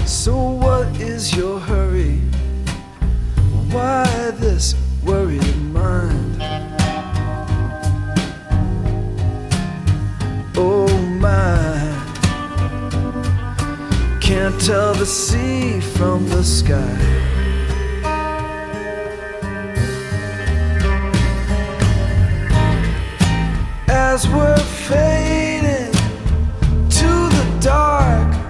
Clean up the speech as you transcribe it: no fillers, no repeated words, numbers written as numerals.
So what is your hurry? Why this worried mind? Oh my, can't tell the sea from the sky. As we're fading